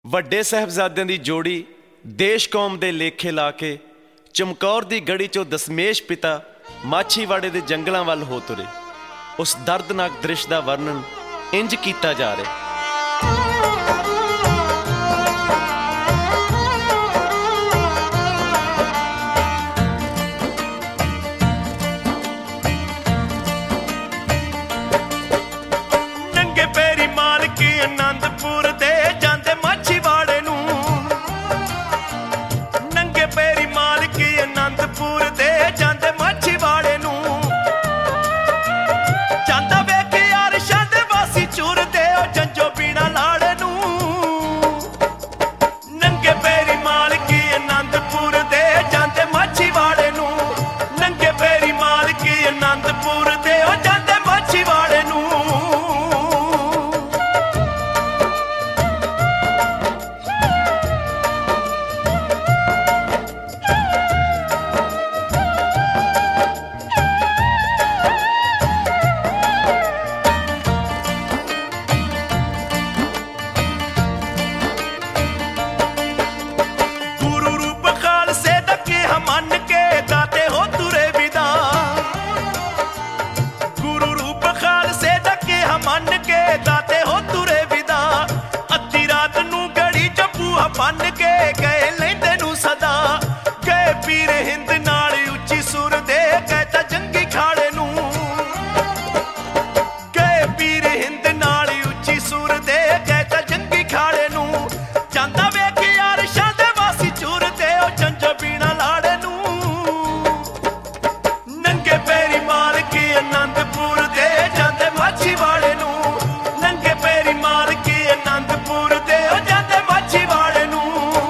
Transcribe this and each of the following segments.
ਵੱਡੇ ਸਾਹਿਬਜ਼ਾਦਿਆਂ ਦੀ ਜੋੜੀ ਦੇਸ਼ ਕੌਮ ਦੇ ਲੇਖੇ ਲਾ ਕੇ ਚਮਕੌਰ ਦੀ ਗੜੀ 'ਚੋਂ ਦਸਮੇਸ਼ ਪਿਤਾ ਮਾਛੀਵਾੜੇ ਦੇ ਜੰਗਲਾਂ ਵੱਲ ਹੋ ਤੁਰੇ। ਉਸ ਦਰਦਨਾਕ ਦ੍ਰਿਸ਼ ਦਾ ਵਰਣਨ ਇੰਜ ਕੀਤਾ ਜਾ ਰਿਹਾ। ਨੰਗੇ ਪੈਰੀ ਮਾਲਕੀ ਆਨੰਦਪੁਰ ਦੇ ਜਾਂਦੇ ਮਾਛੀਵਾੜੇ ਨੂੰ, ਨੰਗੇ ਪੈਰੀ ਮਾਲਕੀ ਆਨੰਦਪੁਰ ਦੇ ਜਾਂਦੇ ਮਾਛੀਵਾੜੇ ਨੂੰ, ਜਾਂਦਾ ਵੇਖ ਯਾਰ ਸ਼ਾਦੇ ਵਾਸੀ ਚੁਰਦੇ ਉਹ ਜੰਜੋ ਪੀਣਾ ਲਾੜੇ ਨੂੰ। ਨੰਗੇ ਪੈਰੀ ਮਾਲਕੀ ਆਨੰਦਪੁਰ ਦੇ ਜਾਂਦੇ ਮਾਛੀਵਾੜੇ ਨੂੰ, ਨੰਗੇ ਪੈਰੀ ਮਾਲਕੀ ਆਨੰਦਪੁਰ ਦੇ ਉਹ ਜਾਂਦੇ ਮਾਛੀਵਾੜੇ ਨੂੰ। ਮੰਨ ਕੇ ਦਾਤੇ ਹੋ ਤੁਰੇ ਵਿਦਾ, ਅੱਧੀ ਰਾਤ ਨੂੰ ਗੜੀ ਚ ਬੂਹਾ ਬੰਨ ਕੇ ਗਏ ਲੈਂਦੇ ਨੂੰ ਸਦਾ। ਗਏ ਪੀਰ ਹਿੰਦ ਨਾਲ ਉੱਚੀ ਸੁਰ ਦੇ ਗਏ ਤਾਂ ਜੰਗੀ ਖਾੜੇ ਨੂੰ, ਗਏ ਪੀਰ ਹਿੰਦ ਨਾਲ ਉੱਚੀ ਸੁਰ ਦੇ ਗਏ ਤਾਂ ਜੰਗੀ ਖਾੜੇ ਨੂੰ। ਜਾਂਦਾ ਵੇਖ ਯਾਰ ਸ਼ਾਦੇ ਵਾਸੀ ਚੁਰਦੇ ਉਹ ਜੰਜੋ ਪੀਣਾ ਲਾੜੇ ਨੂੰ। ਨੰਗੇ ਪੈਰੀ ਮਾਲਕੀ ਆਨੰਦਪੁਰ ਦੇ ਜਾਂਦੇ ਮਾਛੀਵਾੜੇ ਨੂੰ, ਨੰਗੇ ਪੈਰੀ ਮਾਲਕੀ ਆਨੰਦਪੁਰ ਦੇ ਉਹ ਜਾਂਦੇ ਮਾਛੀਵਾੜੇ ਨੂੰ।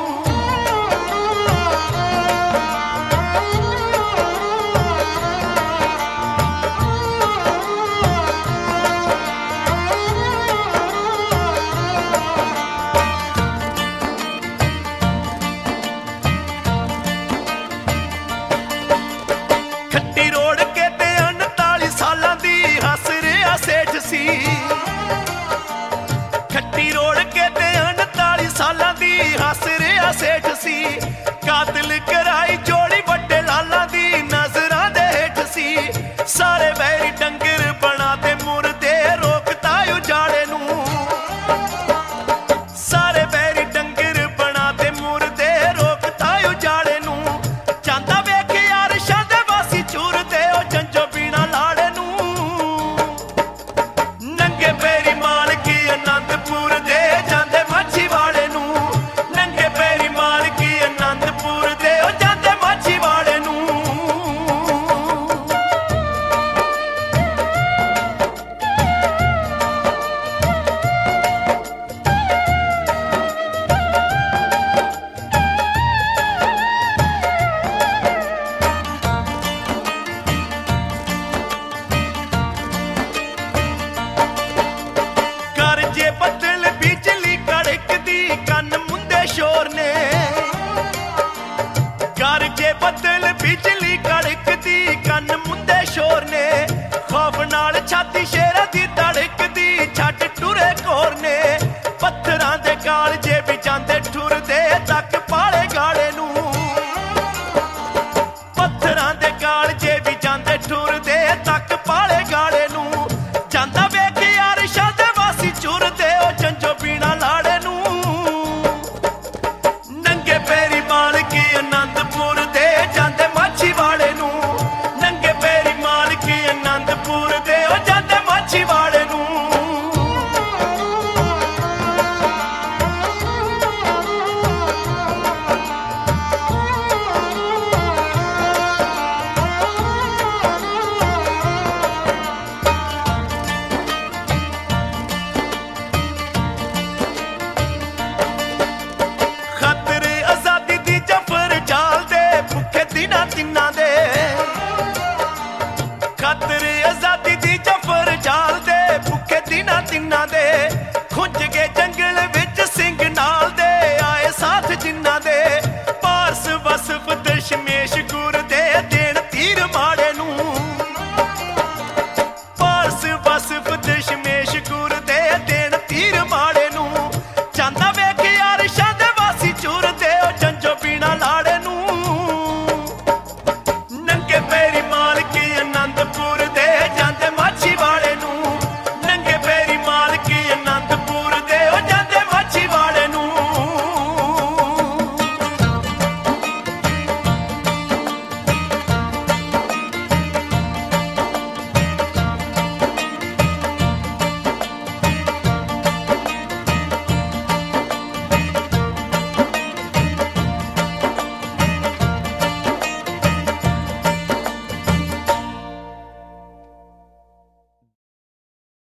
ਖੱਟੀ ਰੋੜ ਕੇ ਤੇ 39 ਸਾਲਾਂ ਦੀ ਹੱਸ ਰਿਹਾ ਸੇਠ ਸੀ, ਖੱਟੀ ਰੋੜ ਕੇ ਤੇ 39 ਸਾਲਾਂ ਦੀ ਹੱਸ ਰਿਹਾ ਸੇਠ ਸੀ। ਕਾਤਲ ਕਰਾਈ ਜੋੜੀ ਵੱਡੇ ਲਾਲਾਂ ਦੀ ਨਜ਼ਰਾਂ ਦੇ ਹੇਠ ਸੀ। ਸਾਰੇ ਵੈਰੀ ਡੰਗਰ ਬਣਾ ਤੇ ਮੁਰਦੇ ਰੋਕਤਾ ਉਜਾੜੇ ਨੂੰ, ਸਾਰੇ ਵੈਰੀ ਡੰਗਰ ਬਣਾ ਤੇ ਮੁਰਦੇ ਰੋਕਤਾ ਉਜਾੜੇ ਨੂੰ। ਜਾਂਦਾ ਵੇਖ ਯਾਰ ਸ਼ਾਦੇ ਵਾਸੀ ਚੁਰਦੇ ਉਹ ਜੰਜੋ ਪੀਣਾ ਲਾੜੇ ਨੂੰ। ਨੰਗੇ ਪੈਰੀ ਮਾਲਕੀ ਆਨੰਦਪੁਰ ਦੇ ਜਾਂਦੇ ਮਾਛੀਵਾੜੇ ਨੂੰ, ਨੰਗੇ ਪੈਰੀ ਮਾਲਕੀ ਆਨੰਦਪੁਰ ਦੇ ਉਹ ਜਾਂਦੇ ਮਾਛੀਵਾੜੇ ਨੂੰ। ਗਰਜੇ ਬੱਦਲ ਬਿਜਲੀ ਕੜਕਦੀ ਕੰਨ ਮੁੰਦੇ ਸ਼ੋਰ ਨੇ, ਗਰਜੇ ਬੱਦਲ ਬਿਜਲੀ ਕੜਕਦੀ ਕੰਨ ਮੁੰਦੇ ਸ਼ੋਰ ਨੇ। ਖੌਫ ਨਾਲ ਛਾਤੀ ਸ਼ੇਰਾਂ ਦੀ ਧੜਕਦੀ ਛੱਡ ਟੁਰੇ ਕੋਰ ਨੇ। ਪੱਥਰਾਂ ਦੇ ਕਾਲਜੇ ਵੀ ਜਾਂਦੇ ਠੁਰਦੇ ਤਾਂ